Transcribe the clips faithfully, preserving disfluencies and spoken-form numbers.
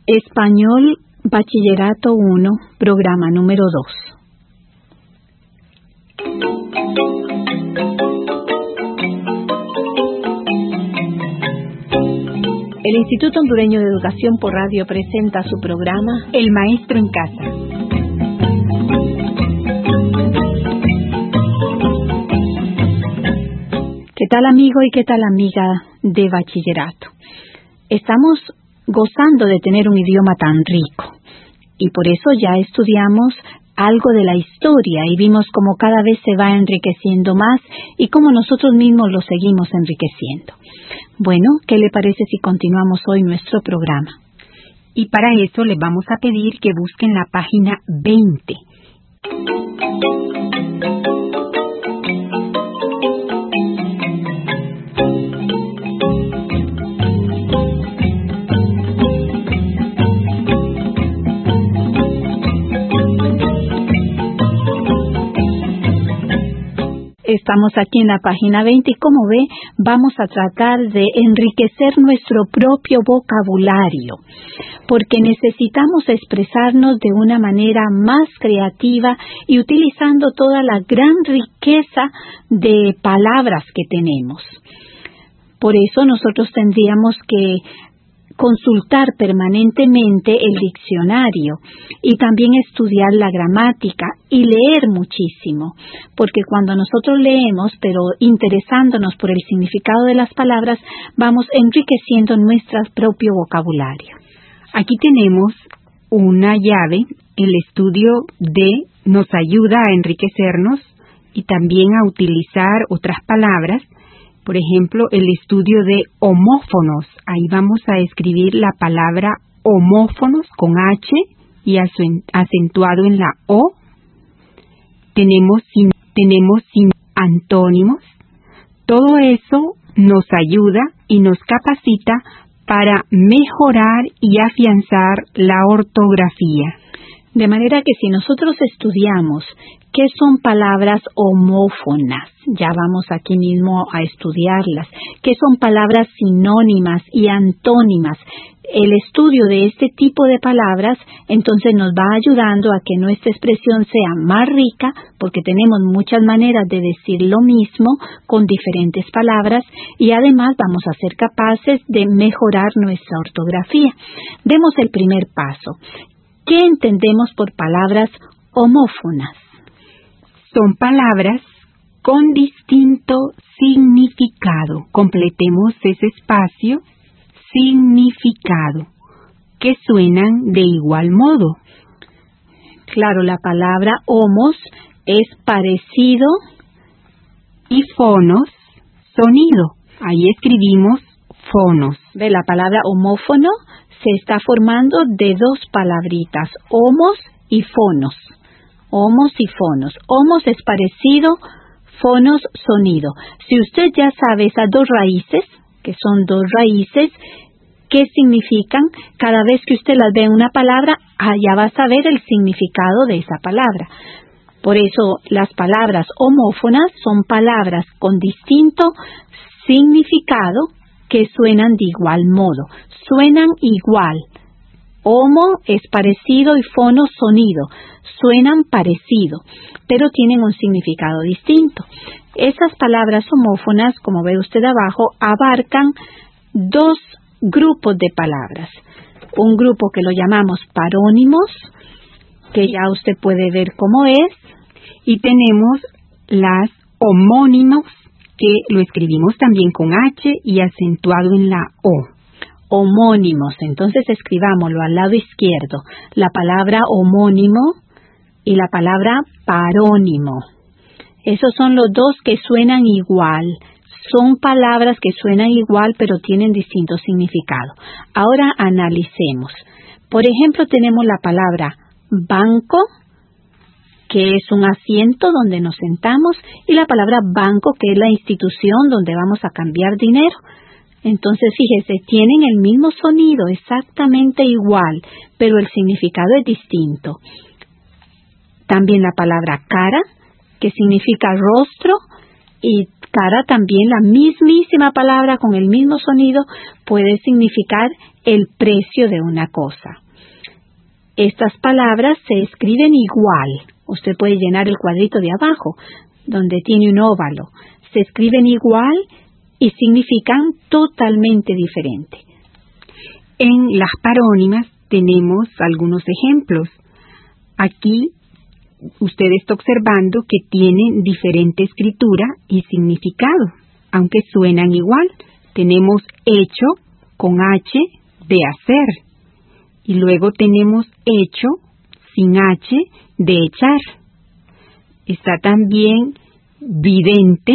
Español, Bachillerato uno, programa número dos. El Instituto Hondureño de Educación por Radio presenta su programa El Maestro en Casa. ¿Qué tal, amigo y qué tal, amiga de bachillerato? Estamos gozando de tener un idioma tan rico y por eso ya estudiamos algo de la historia y vimos cómo cada vez se va enriqueciendo más y cómo nosotros mismos lo seguimos enriqueciendo. Bueno, ¿qué le parece si continuamos hoy nuestro programa? Y para eso les vamos a pedir que busquen la página veinte. Estamos aquí en la página veinte y como ve, vamos a tratar de enriquecer nuestro propio vocabulario, porque necesitamos expresarnos de una manera más creativa y utilizando toda la gran riqueza de palabras que tenemos. Por eso nosotros tendríamos que consultar permanentemente el diccionario y también estudiar la gramática y leer muchísimo, porque cuando nosotros leemos, pero interesándonos por el significado de las palabras, vamos enriqueciendo nuestro propio vocabulario. Aquí tenemos una llave, el estudio de nos ayuda a enriquecernos y también a utilizar otras palabras. Por ejemplo, el estudio de homófonos. Ahí vamos a escribir la palabra homófonos con H y acentuado en la O. Tenemos, sin, tenemos sin antónimos. Todo eso nos ayuda y nos capacita para mejorar y afianzar la ortografía. De manera que si nosotros estudiamos ¿qué son palabras homófonas? Ya vamos aquí mismo a estudiarlas. ¿Qué son palabras sinónimas y antónimas? El estudio de este tipo de palabras entonces nos va ayudando a que nuestra expresión sea más rica, porque tenemos muchas maneras de decir lo mismo con diferentes palabras y además vamos a ser capaces de mejorar nuestra ortografía. Demos el primer paso. ¿Qué entendemos por palabras homófonas? Son palabras con distinto significado. Completemos ese espacio, significado, que suenan de igual modo. Claro, la palabra homos es parecido y fonos, sonido. Ahí escribimos fonos. Ve, la palabra homófono se está formando de dos palabritas, homos y fonos. Homos y fonos. Homos es parecido, fonos sonido. Si usted ya sabe esas dos raíces, que son dos raíces, ¿qué significan? Cada vez que usted las ve en una palabra, ah, ya va a saber el significado de esa palabra. Por eso las palabras homófonas son palabras con distinto significado que suenan de igual modo. Suenan igual. Homo es parecido y fono sonido. Suenan parecido, pero tienen un significado distinto. Esas palabras homófonas, como ve usted abajo, abarcan dos grupos de palabras. Un grupo que lo llamamos parónimos, que ya usted puede ver cómo es, y tenemos las homónimos, que lo escribimos también con H y acentuado en la O. Homónimos, entonces escribámoslo al lado izquierdo, la palabra homónimo y la palabra parónimo. Esos son los dos que suenan igual. Son palabras que suenan igual pero tienen distinto significado. Ahora analicemos. Por ejemplo, tenemos la palabra banco, que es un asiento donde nos sentamos, y la palabra banco, que es la institución donde vamos a cambiar dinero. Entonces, fíjese, tienen el mismo sonido, exactamente igual, pero el significado es distinto. También la palabra cara, que significa rostro, y cara también la mismísima palabra con el mismo sonido puede significar el precio de una cosa. Estas palabras se escriben igual. Usted puede llenar el cuadrito de abajo, donde tiene un óvalo. Se escriben igual y significan totalmente diferente. En las parónimas tenemos algunos ejemplos. Aquí usted está observando que tienen diferente escritura y significado, aunque suenan igual. Tenemos hecho con H de hacer, y luego tenemos hecho sin H de echar. Está también vidente,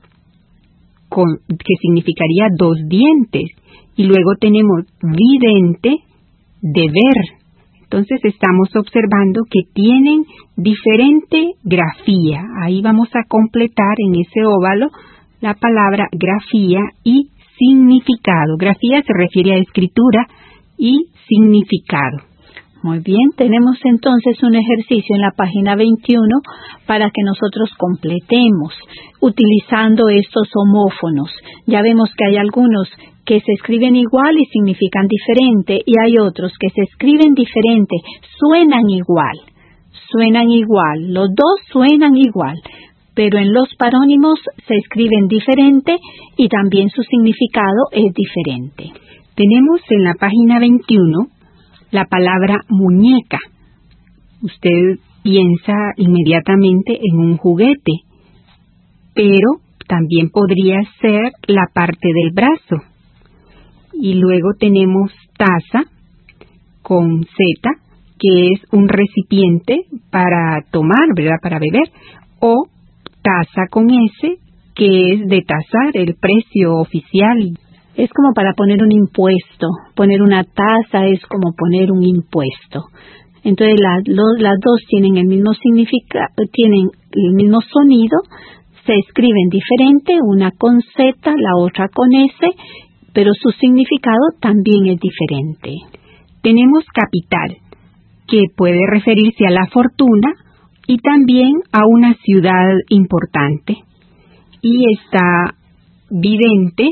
con, que significaría dos dientes, y luego tenemos vidente de ver. Entonces estamos observando que tienen diferente grafía. Ahí vamos a completar en ese óvalo la palabra grafía y significado. Grafía se refiere a escritura y significado. Muy bien, tenemos entonces un ejercicio en la página veintiuno para que nosotros completemos utilizando estos homófonos. Ya vemos que hay algunos que se escriben igual y significan diferente, y hay otros que se escriben diferente, suenan igual, suenan igual, los dos suenan igual, pero en los parónimos se escriben diferente y también su significado es diferente. Tenemos en la página veintiuno la palabra muñeca. Usted piensa inmediatamente en un juguete, pero también podría ser la parte del brazo. Y luego tenemos taza con Z, que es un recipiente para tomar, ¿verdad? Para beber. O taza con S, que es de tasar, el precio oficial. Es como para poner un impuesto. Poner una tasa es como poner un impuesto. Entonces la, lo, las dos tienen el mismo significado, tienen el mismo sonido, se escriben diferente, una con Z, la otra con S, pero su significado también es diferente. Tenemos capital, que puede referirse a la fortuna y también a una ciudad importante. Y está vidente.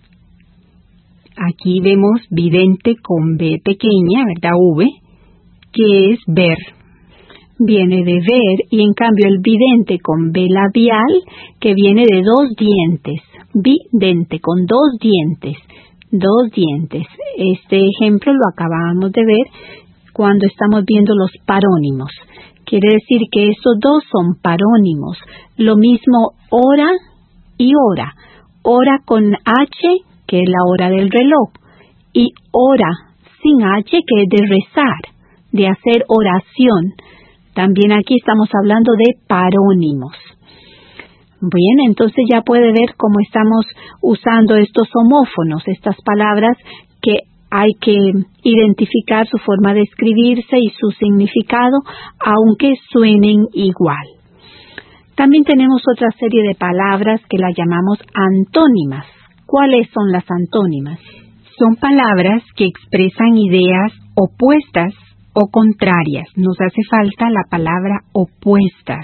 Aquí vemos vidente con B pequeña, ¿verdad? V, que es ver. Viene de ver, y en cambio el vidente con B labial, que viene de dos dientes. Vidente con dos dientes. Dos dientes. Este ejemplo lo acabamos de ver cuando estamos viendo los parónimos. Quiere decir que esos dos son parónimos. Lo mismo hora y hora. Hora con H, que es la hora del reloj, y hora sin H, que es de rezar, de hacer oración. También aquí estamos hablando de parónimos. Bien, entonces ya puede ver cómo estamos usando estos homófonos, estas palabras que hay que identificar su forma de escribirse y su significado, aunque suenen igual. También tenemos otra serie de palabras que las llamamos antónimas. ¿Cuáles son las antónimas? Son palabras que expresan ideas opuestas o contrarias. Nos hace falta la palabra opuestas.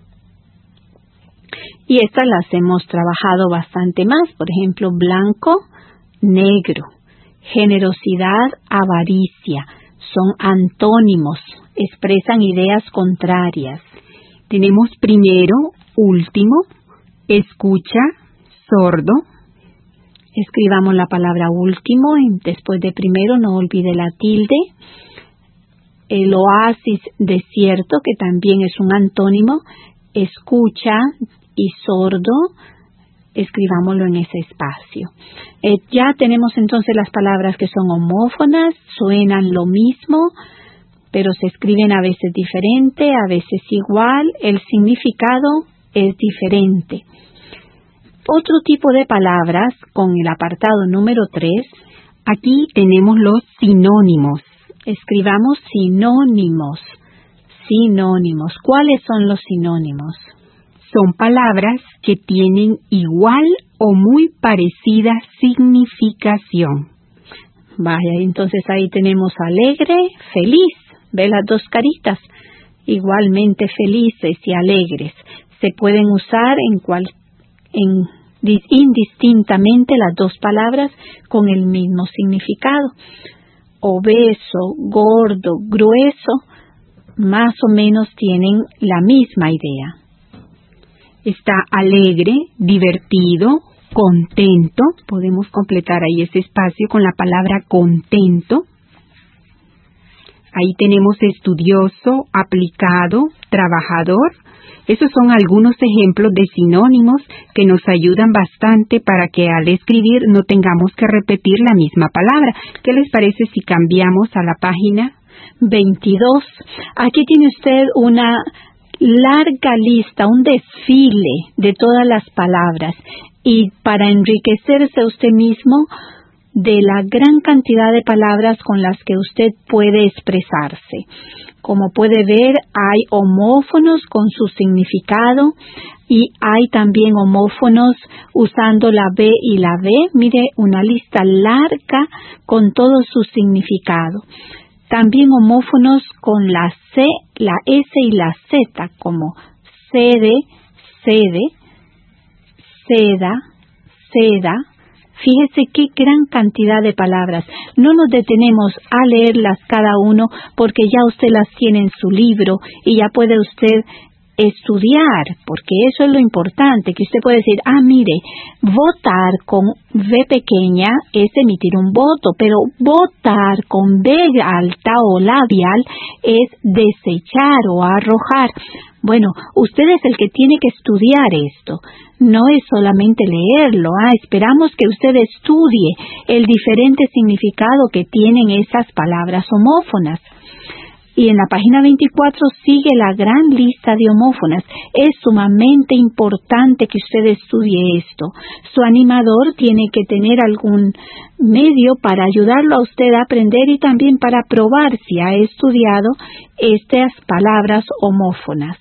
Y estas las hemos trabajado bastante más. Por ejemplo, blanco, negro. Generosidad, avaricia. Son antónimos. Expresan ideas contrarias. Tenemos primero, último, escucha, sordo. Escribamos la palabra último y después de primero no olvide la tilde. El oasis, desierto, que también es un antónimo. Escucha y sordo, escribámoslo en ese espacio. Eh, ya tenemos entonces las palabras que son homófonas, suenan lo mismo, pero se escriben a veces diferente, a veces igual, el significado es diferente. Otro tipo de palabras, con el apartado número tres, aquí tenemos los sinónimos. Escribamos sinónimos, sinónimos. ¿Cuáles son los sinónimos? Son palabras que tienen igual o muy parecida significación. Vaya, entonces ahí tenemos alegre, feliz. Ve las dos caritas, igualmente felices y alegres. Se pueden usar en, cual, en indistintamente las dos palabras con el mismo significado. Obeso, gordo, grueso, más o menos tienen la misma idea. Está alegre, divertido, contento. Podemos completar ahí ese espacio con la palabra contento. Ahí tenemos estudioso, aplicado, trabajador. Esos son algunos ejemplos de sinónimos que nos ayudan bastante para que al escribir no tengamos que repetir la misma palabra. ¿Qué les parece si cambiamos a la página veintidós? Aquí tiene usted una larga lista, un desfile de todas las palabras, y para enriquecerse usted mismo de la gran cantidad de palabras con las que usted puede expresarse. Como puede ver, hay homófonos con su significado y hay también homófonos usando la B y la B. Mire, una lista larga con todo su significado. También homófonos con la C, la S y la Z, como sede, sede, seda, seda. Fíjese qué gran cantidad de palabras. No nos detenemos a leerlas cada uno porque ya usted las tiene en su libro y ya puede usted estudiar, porque eso es lo importante, que usted puede decir, ah, mire, votar con V pequeña es emitir un voto, pero votar con B alta o labial es desechar o arrojar. Bueno, usted es el que tiene que estudiar esto. No es solamente leerlo. Ah, esperamos que usted estudie el diferente significado que tienen esas palabras homófonas. Y en la página veinticuatro sigue la gran lista de homófonas. Es sumamente importante que usted estudie esto. Su animador tiene que tener algún medio para ayudarlo a usted a aprender y también para probar si ha estudiado estas palabras homófonas.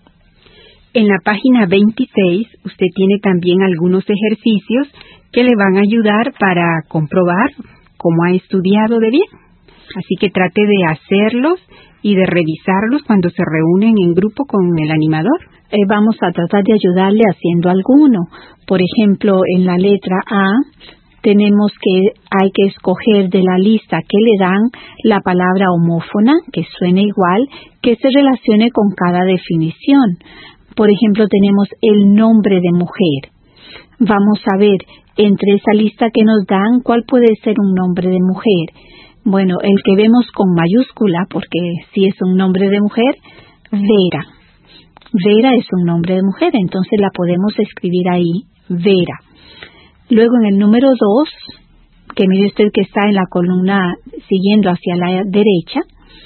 En la página veintiséis usted tiene también algunos ejercicios que le van a ayudar para comprobar cómo ha estudiado de bien. Así que trate de hacerlos y de revisarlos cuando se reúnen en grupo con el animador. Eh, vamos a tratar de ayudarle haciendo alguno. Por ejemplo, en la letra A tenemos que hay que escoger de la lista que le dan la palabra homófona, que suene igual, que se relacione con cada definición. Por ejemplo, tenemos el nombre de mujer. Vamos a ver, entre esa lista que nos dan, ¿cuál puede ser un nombre de mujer? Bueno, el que vemos con mayúscula, porque si es un nombre de mujer, Vera. Vera es un nombre de mujer, entonces la podemos escribir ahí, Vera. Luego en el número dos, que mire usted que está en la columna siguiendo hacia la derecha,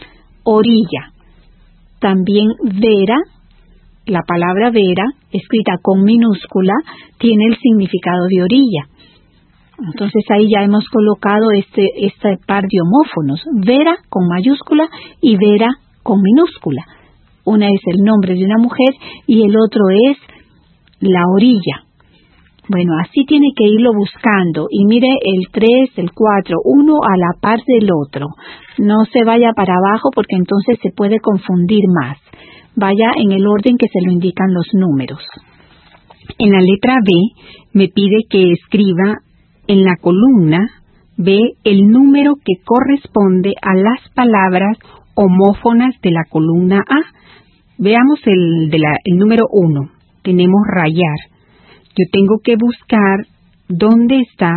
orilla. También Vera. La palabra Vera, escrita con minúscula, tiene el significado de orilla. Entonces ahí ya hemos colocado este, este par de homófonos, Vera con mayúscula y Vera con minúscula. Una es el nombre de una mujer y el otro es la orilla. Bueno, así tiene que irlo buscando. Y mire el tres, el cuatro, uno a la par del otro. No se vaya para abajo porque entonces se puede confundir más. Vaya en el orden que se lo indican los números. En la letra B me pide que escriba en la columna B el número que corresponde a las palabras homófonas de la columna A. Veamos el, de la, el número uno. Tenemos rayar. Yo tengo que buscar dónde está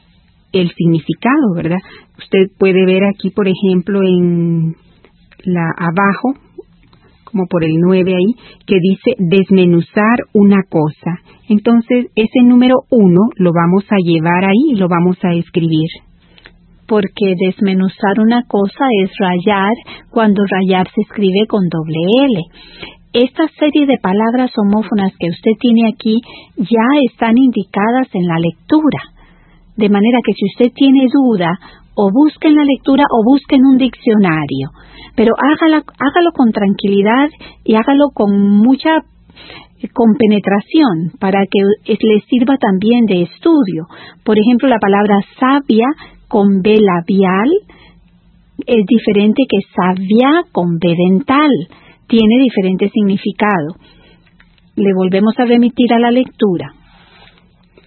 el significado, ¿verdad? Usted puede ver aquí, por ejemplo, en la abajo, como por el nueve ahí, que dice desmenuzar una cosa. Entonces, ese número uno lo vamos a llevar ahí y lo vamos a escribir. Porque desmenuzar una cosa es rayar, cuando rayar se escribe con doble L. Esta serie de palabras homófonas que usted tiene aquí ya están indicadas en la lectura. De manera que si usted tiene duda, o busque en la lectura o busque en un diccionario. Pero hágalo, hágalo con tranquilidad y hágalo con mucha compenetración para que le sirva también de estudio. Por ejemplo, la palabra sabia con B labial es diferente que sabia con B dental. Tiene diferente significado. Le volvemos a remitir a la lectura.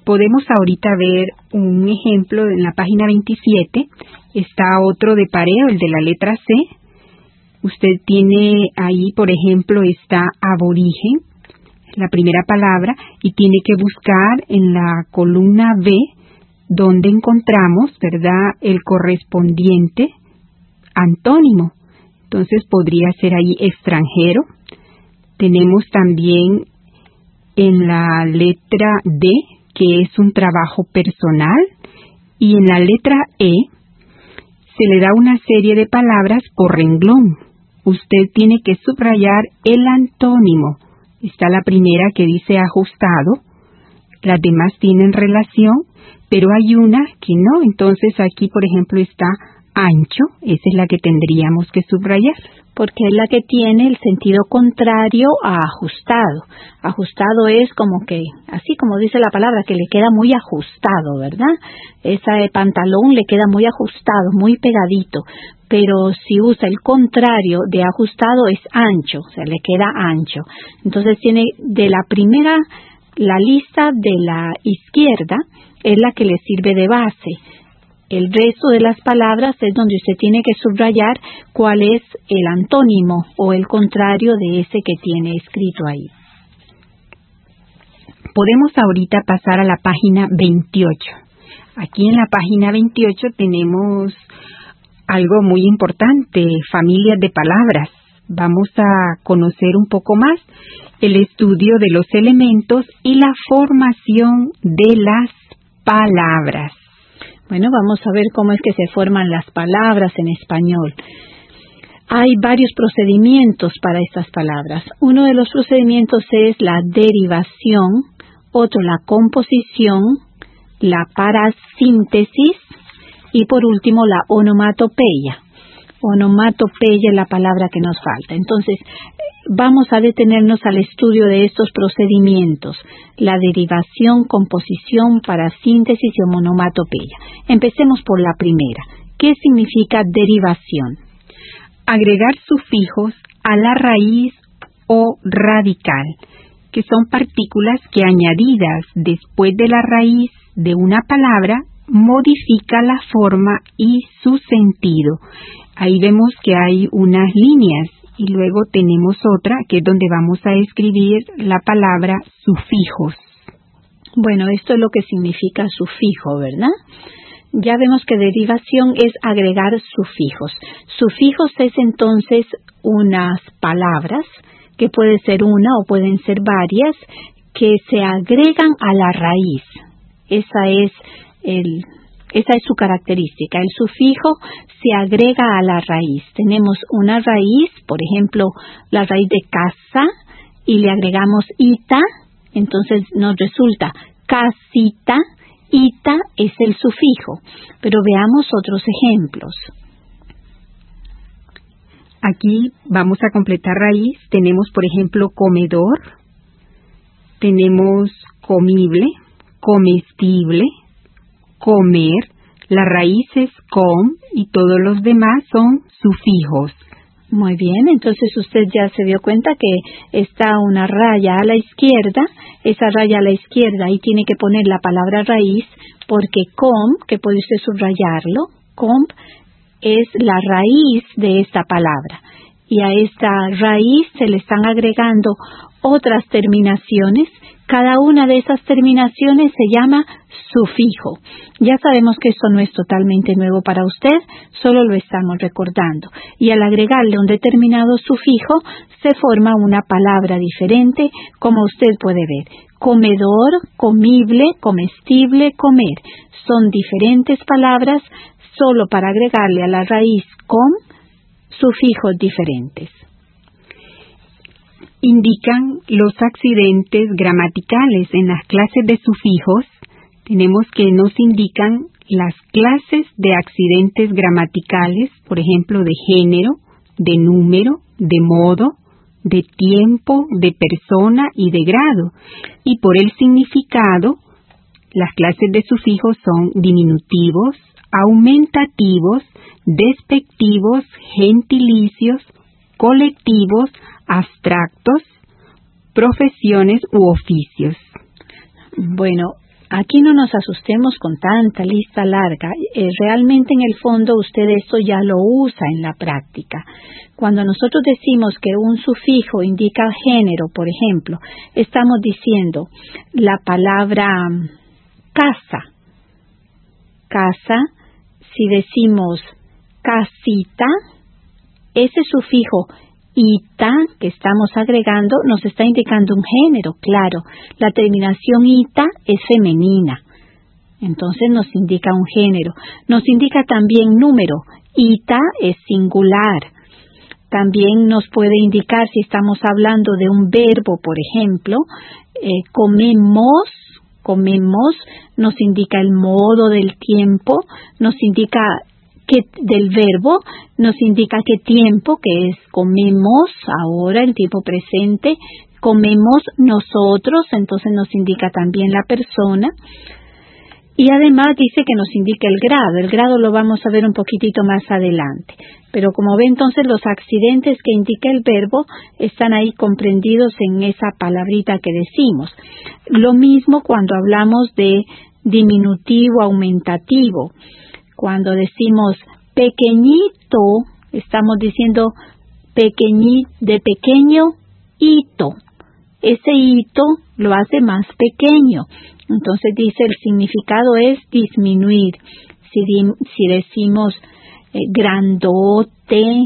podemos ahorita ver un ejemplo en la página veintisiete. Está otro de pareo, el de la letra C. Usted tiene ahí, por ejemplo, está aborigen, la primera palabra, y tiene que buscar en la columna B donde encontramos, ¿verdad?, el correspondiente antónimo. Entonces podría ser ahí extranjero. Tenemos también en la letra D, que es un trabajo personal, y en la letra E se le da una serie de palabras por renglón. Usted tiene que subrayar el antónimo. Está la primera que dice ajustado, las demás tienen relación, pero hay una que no. Entonces aquí, por ejemplo, está ancho, esa es la que tendríamos que subrayar. Porque es la que tiene el sentido contrario a ajustado. Ajustado es como que, así como dice la palabra, que le queda muy ajustado, ¿verdad? Ese pantalón le queda muy ajustado, muy pegadito. Pero si usa el contrario de ajustado es ancho, o sea, le queda ancho. Entonces tiene de la primera, la lista de la izquierda es la que le sirve de base. El resto de las palabras es donde usted tiene que subrayar cuál es el antónimo o el contrario de ese que tiene escrito ahí. Podemos ahorita pasar a la página veintiocho. Aquí en la página veintiocho tenemos algo muy importante, familias de palabras. Vamos a conocer un poco más el estudio de los elementos y la formación de las palabras. Bueno, vamos a ver cómo es que se forman las palabras en español. Hay varios procedimientos para estas palabras. Uno de los procedimientos es la derivación, otro la composición, la parasíntesis y por último la onomatopeya. Onomatopeya es la palabra que nos falta. Entonces, vamos a detenernos al estudio de estos procedimientos, la derivación, composición, parasíntesis y onomatopeya. Empecemos por la primera. ¿Qué significa derivación? Agregar sufijos a la raíz o radical, que son partículas que añadidas después de la raíz de una palabra modifica la forma y su sentido. Ahí vemos que hay unas líneas y luego tenemos otra que es donde vamos a escribir la palabra sufijos. Bueno, esto es lo que significa sufijo, ¿verdad? Ya vemos que derivación es agregar sufijos. Sufijos es entonces unas palabras, que puede ser una o pueden ser varias, que se agregan a la raíz. Esa es el... Esa es su característica. El sufijo se agrega a la raíz. Tenemos una raíz, por ejemplo, la raíz de casa, y le agregamos ita, entonces nos resulta casita, ita es el sufijo. Pero veamos otros ejemplos. Aquí vamos a completar raíz. Tenemos, por ejemplo, comedor, tenemos comible, comestible, comer, las raíces com y todos los demás son sufijos. Muy bien, entonces usted ya se dio cuenta que está una raya a la izquierda, esa raya a la izquierda ahí tiene que poner la palabra raíz, porque com, que puede usted subrayarlo, com es la raíz de esta palabra. Y a esta raíz se le están agregando otras terminaciones. Cada una de esas terminaciones se llama sufijo. Ya sabemos que esto no es totalmente nuevo para usted, solo lo estamos recordando. Y al agregarle un determinado sufijo, se forma una palabra diferente, como usted puede ver. Comedor, comible, comestible, comer. Son diferentes palabras, solo para agregarle a la raíz com sufijos diferentes. Indican los accidentes gramaticales. En las clases de sufijos tenemos que nos indican las clases de accidentes gramaticales, por ejemplo, de género, de número, de modo, de tiempo, de persona y de grado. Y por el significado, las clases de sufijos son diminutivos, aumentativos, despectivos, gentilicios, colectivos, abstractos, profesiones u oficios. Bueno, Aquí no nos asustemos con tanta lista larga. Eh, realmente en el fondo usted esto ya lo usa en la práctica. Cuando nosotros decimos que un sufijo indica género, por ejemplo, estamos diciendo la palabra casa. Casa, si decimos casita, ese sufijo ita que estamos agregando nos está indicando un género, claro. La terminación ita es femenina, entonces nos indica un género. Nos indica también número, ita es singular. También nos puede indicar si estamos hablando de un verbo, por ejemplo, eh, comemos, comemos, nos indica el modo del tiempo, nos indica que del verbo, nos indica qué tiempo, que es comemos ahora, el tiempo presente, comemos nosotros, entonces nos indica también la persona. Y además dice que nos indica el grado, el grado lo vamos a ver un poquitito más adelante. Pero como ve entonces los accidentes que indica el verbo están ahí comprendidos en esa palabrita que decimos. Lo mismo cuando hablamos de diminutivo aumentativo. Cuando decimos pequeñito, estamos diciendo pequeñi, de pequeño hito. Ese hito lo hace más pequeño. Entonces dice el significado es disminuir. Si, di, si decimos eh, grandote,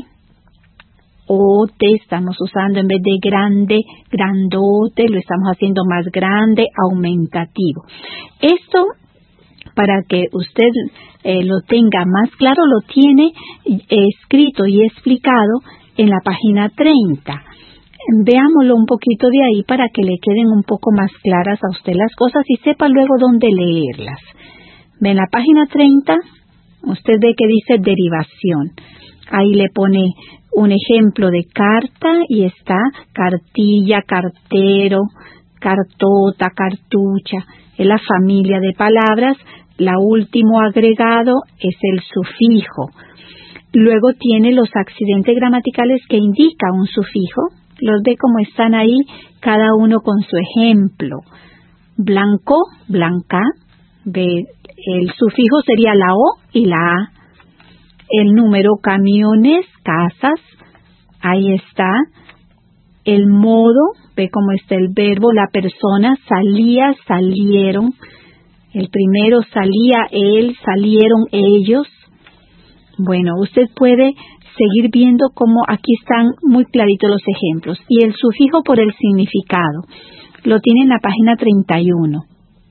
ote, estamos usando en vez de grande, grandote, lo estamos haciendo más grande, aumentativo. Esto, para que usted eh, lo tenga más claro, lo tiene eh, escrito y explicado en la página treinta. Veámoslo un poquito de ahí para que le queden un poco más claras a usted las cosas y sepa luego dónde leerlas. En la página treinta, usted ve que dice derivación. Ahí le pone un ejemplo de carta y está cartilla, cartero, cartota, cartucha. Es la familia de palabras. La último agregado es el sufijo. Luego tiene los accidentes gramaticales que indica un sufijo. Los ve como están ahí, cada uno con su ejemplo. Blanco, blanca. Ve, el sufijo sería la O y la A. El número camiones, casas. Ahí está. El modo, ve cómo está el verbo. La persona, salía, salieron. El primero salía él, salieron ellos. Bueno, usted puede seguir viendo cómo aquí están muy claritos los ejemplos. Y el sufijo por el significado. Lo tiene en la página treinta y uno.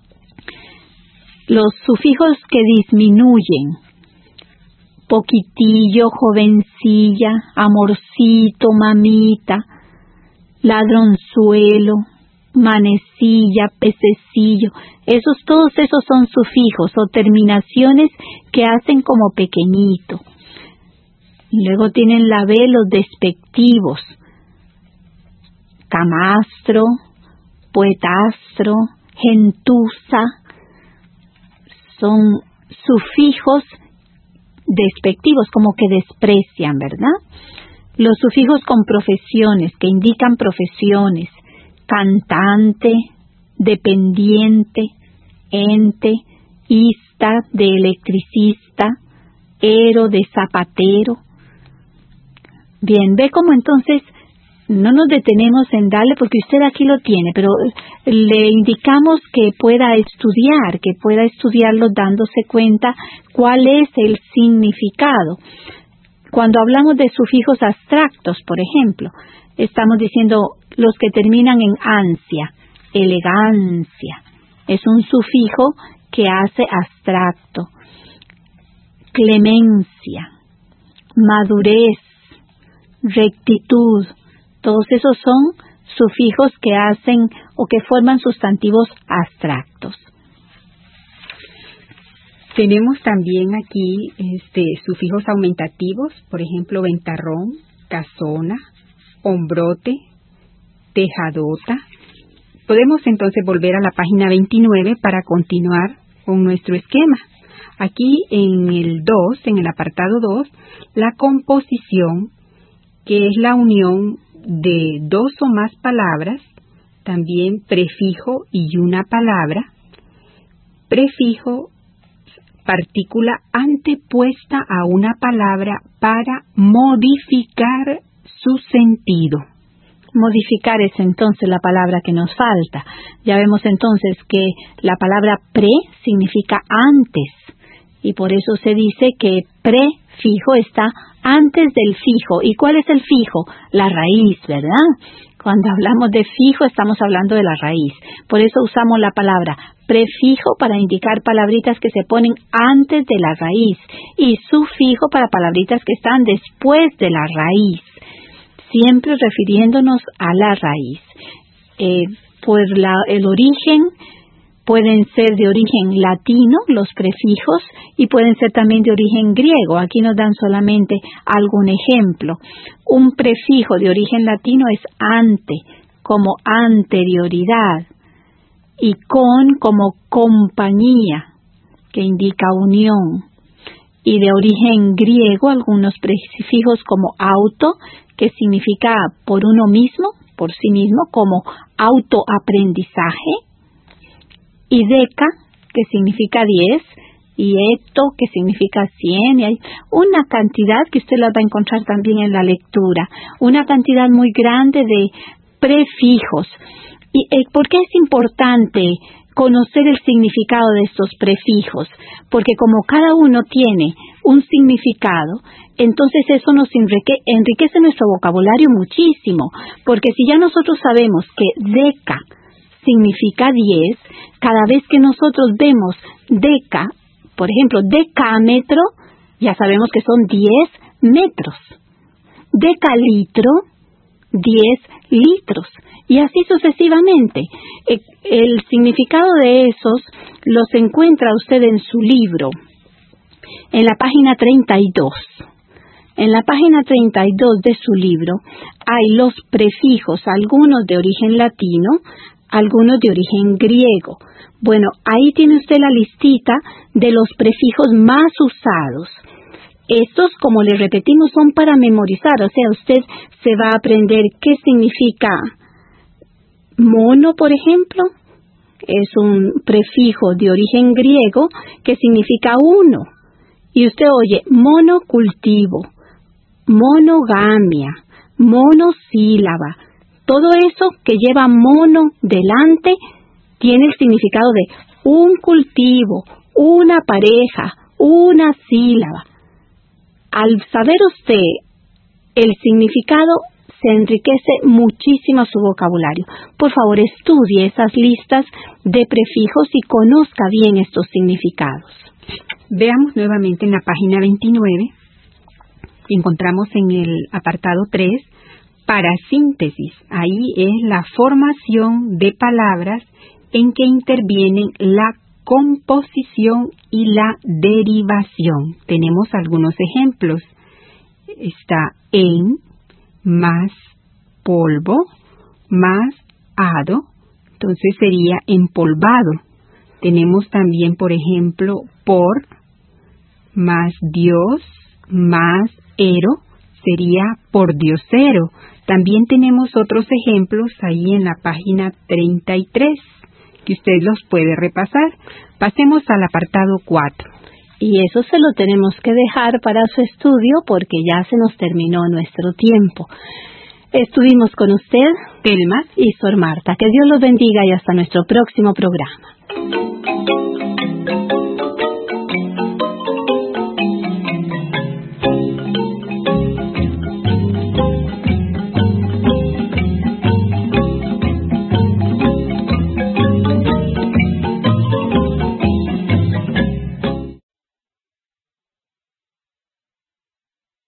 Los sufijos que disminuyen. Poquitillo, jovencilla, amorcito, mamita, ladronzuelo, manecilla, pececillo. Esos, todos esos son sufijos o terminaciones que hacen como pequeñito. Luego tienen la B, los despectivos. Camastro, poetastro, gentuza. Son sufijos despectivos, como que desprecian, ¿verdad? Los sufijos con profesiones, que indican profesiones. Cantante, dependiente, ente, ista, de electricista, ero, de zapatero. Bien, ve cómo entonces no nos detenemos en darle, porque usted aquí lo tiene, pero le indicamos que pueda estudiar, que pueda estudiarlo dándose cuenta cuál es el significado. Cuando hablamos de sufijos abstractos, por ejemplo, estamos diciendo los que terminan en ansia, elegancia. Es un sufijo que hace abstracto. Clemencia, madurez, rectitud. Todos esos son sufijos que hacen o que forman sustantivos abstractos. Tenemos también aquí este, sufijos aumentativos, por ejemplo, ventarrón, casona, hombrote, tejadota. Podemos entonces volver a la página veintinueve para continuar con nuestro esquema. Aquí en el dos, en el apartado dos, la composición, que es la unión de dos o más palabras, también prefijo y una palabra, prefijo, partícula antepuesta a una palabra para modificar su sentido. Modificar es entonces la palabra que nos falta. Ya vemos entonces que la palabra pre significa antes, y por eso se dice que prefijo está antes del fijo. ¿Y cuál es el fijo? La raíz, ¿verdad? Cuando hablamos de fijo estamos hablando de la raíz. Por eso usamos la palabra prefijo para indicar palabritas que se ponen antes de la raíz y sufijo para palabritas que están después de la raíz, siempre refiriéndonos a la raíz. Eh, por la, el origen pueden ser de origen latino, los prefijos, y pueden ser también de origen griego. Aquí nos dan solamente algún ejemplo. Un prefijo de origen latino es ante, como anterioridad, y con como compañía, que indica unión. Y de origen griego, algunos prefijos como auto, que significa por uno mismo, por sí mismo, como autoaprendizaje, y deca, que significa diez, y eto, que significa cien, y hay una cantidad que usted la va a encontrar también en la lectura, una cantidad muy grande de prefijos. ¿Y eh, por qué es importante conocer el significado de estos prefijos? Porque como cada uno tiene un significado, entonces eso nos enrique- enriquece nuestro vocabulario muchísimo, porque si ya nosotros sabemos que deca significa diez, cada vez que nosotros vemos deca, por ejemplo, decámetro, ya sabemos que son diez metros. Decalitro, diez litros. Y así sucesivamente. El significado de esos los encuentra usted en su libro, en la página treinta y dos. En la página treinta y dos de su libro hay los prefijos, algunos de origen latino, algunos de origen griego. Bueno, ahí tiene usted la listita de los prefijos más usados. Estos, como le repetimos, son para memorizar, o sea, usted se va a aprender qué significa mono, por ejemplo. Es un prefijo de origen griego que significa uno. Y usted oye monocultivo, monogamia, monosílaba. Todo eso que lleva mono delante tiene el significado de un cultivo, una pareja, una sílaba. Al saber usted el significado, se enriquece muchísimo su vocabulario. Por favor, estudie esas listas de prefijos y conozca bien estos significados. Veamos nuevamente en la página veintinueve. Encontramos en el apartado tres, para síntesis. Ahí es la formación de palabras en que intervienen la composición y la derivación. Tenemos algunos ejemplos. Está en, más polvo, más hado, entonces sería empolvado. Tenemos también, por ejemplo, por, más Dios, más ero, sería por diosero. También tenemos otros ejemplos ahí en la página treinta y tres, que usted los puede repasar. Pasemos al apartado cuatro. Y eso se lo tenemos que dejar para su estudio porque ya se nos terminó nuestro tiempo. Estuvimos con usted, Telma y Sor Marta. Que Dios los bendiga y hasta nuestro próximo programa.